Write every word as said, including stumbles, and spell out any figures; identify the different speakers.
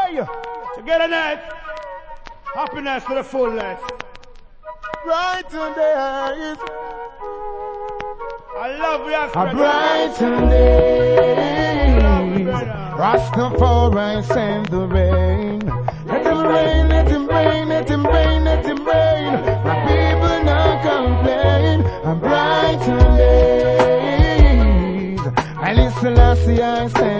Speaker 1: Togetherness. Happiness to the fullest.
Speaker 2: Brighten days.
Speaker 1: I love you.
Speaker 2: A brighten days. Rastafari send the rain. Let him rain, let him rain, let him rain, let him rain. My people not complain. A brighten days. I listen, I see, I stand.